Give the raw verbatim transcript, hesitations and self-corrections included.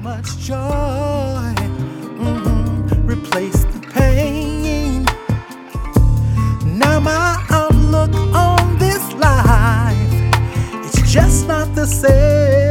much joy. Mm-hmm. Replace the pain. Now my outlook on this life, it's just not the same.